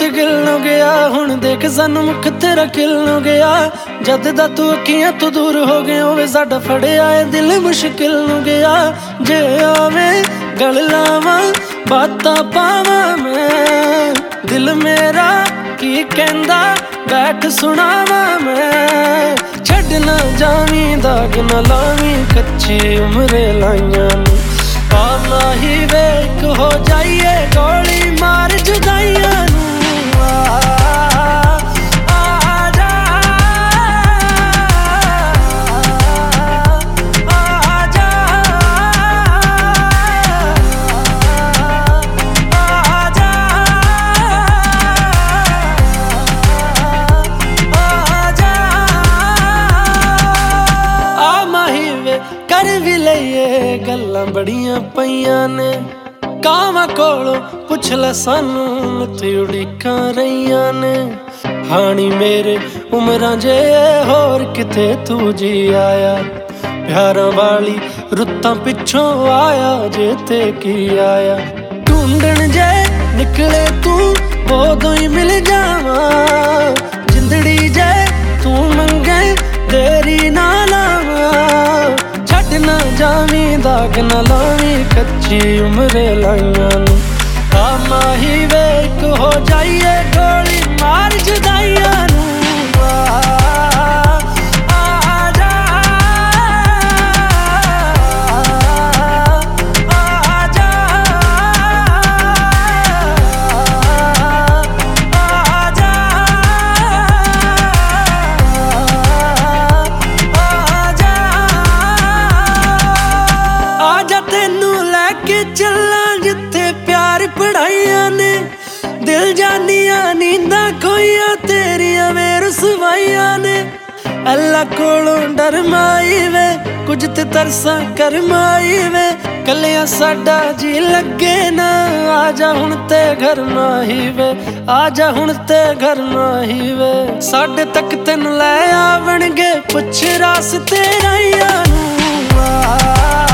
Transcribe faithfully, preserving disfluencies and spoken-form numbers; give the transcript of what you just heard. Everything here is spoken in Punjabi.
ਪੁੱਤ ਗਿਲ ਨੂੰ ਗਿਆ। ਹੁਣ ਦੇਖ ਸਾਨੂੰ ਮੁਖ ਤੇਰਾ ਖਿਲ ਨੂੰ ਗਿਆ। ਜਦ ਦਾ ਤੂੰ ਅੱਖੀਆਂ ਤੋਂ ਦੂਰ ਹੋ ਗਿਆ ਵੇ ਸਾਡਾ ਫੜਿਆ ਏ ਦਿਲ ਮੁਸ਼ਕਿਲ ਨੂੰ ਗਿਆ। ਜੇ ਆਵੇਂ ਗਲ ਲਾਵਾਂ ਬਾਤਾਂ ਪਾਵਾਂ ਮੈਂ, ਦਿਲ ਮੇਰਾ ਕੀ ਕਹਿੰਦਾ ਬੈਠ ਸੁਣਾਵਾਂ ਮੈਂ। ਛੱਡ ਨਾ ਜਾਵੀਂ ਦਾਗ ਨਾ ਲਾਵੀਂ ਕੱਚੀ ਉਮਰੇ ਲਾਈਆਂ ਨੂੰ। ਆ ਮਾਹੀ ਵੇ ਇੱਕ ਹੋ ਜਾਈਏ ਗੋਲੀ ਮਾਰ ਜੁਦਾਈਆਂ ਨੂੰ। ਆ ਕਰ ਵੀ ਲਈਏ ਗੱਲਾਂ ਬੜੀਆਂ ਪਈਆਂ ਨੇ। ਕਾਵਾਂ ਕੋਲੋਂ ਪੁੱਛ ਲੈ ਸਾਨੂੰ ਮਿੱਥੇ ਉਡੀਕਾਂ ਰਹੀਆਂ ਨੇ। ਹਾਣੀ ਮੇਰੇ ਉਮਰਾਂ ਜੇ ਹੋਰ ਕਿਤੇ ਤੂੰ ਜੀ ਆਇਆ। ਪਿਆਰਾਂ ਵਾਲੀ ਰੁੱਤਾਂ ਪਿੱਛੋਂ ਆਇਆ ਜੇ ਤੇ ਕੀ ਆਇਆ। ਢੂੰਡਣ ਜੇ ਨਿਕਲੇ ਤੂੰ ਉਦੋਂ ਹੀ ਮਿਲ ਜਾਵਾਂ। ਜਿੰਦੜੀ ਜੇ ਤੂੰ ਮੰਗੇ ਤੇਰੀ ਨਾ ਲਾਵਾਂ। ਛੱਡ ਨਾ ਜਾਵੀਂ ਦਾਗ ਨਾ ਲਾਵੀਂ ਕੱਚੀ ਉਮਰੇ ਲਾਈਆਂ ਨੂੰ। ਆ ਮਾਹੀ ਵੇ ਇੱਕ ਹੋ ਜਾਈਏ ਗੋਲੀ ਮਾਰ ਜੁਦਾਈਆਂ ਨੂੰ। ਤੈਨੂੰ ਲੈ ਕੇ ਚੱਲਾਂ ਜਿੱਥੇ ਪਿਆਰ ਪੜਾਈਆਂ ਨੇ। ਦਿਲ ਜਾਨੀਆਂ ਨੀਂਦਾਂ ਖੋਈਆਂ ਤੇਰੀਆਂ ਵੇ ਰਸਵਾਈਆਂ ਨੇ। ਅੱਲਾ ਕੋਲੋਂ ਡਰ ਮਾਈ ਵੇ ਕੁਝ ਤੇ ਤਰਸਾਂ ਕਰਮਾਈ ਵੇ। ਕੱਲਿਆਂ ਸਾਡਾ ਜੀ ਲੱਗੇ ਨਾ ਆ ਜਾ ਹੁਣ ਤੇ ਘਰ ਮਾਹੀ ਵੇ। ਆ ਜਾ ਹੁਣ ਤੇ ਘਰ ਮਾਹੀ ਵੇ। ਸਾਡੇ ਤੱਕ ਤੈਨੂੰ ਲੈ ਆਵਣਗੇ ਪੁੱਛ ਰਾਸਤੇ ਰਾਈਆਂ ਨੂੰ। ਆ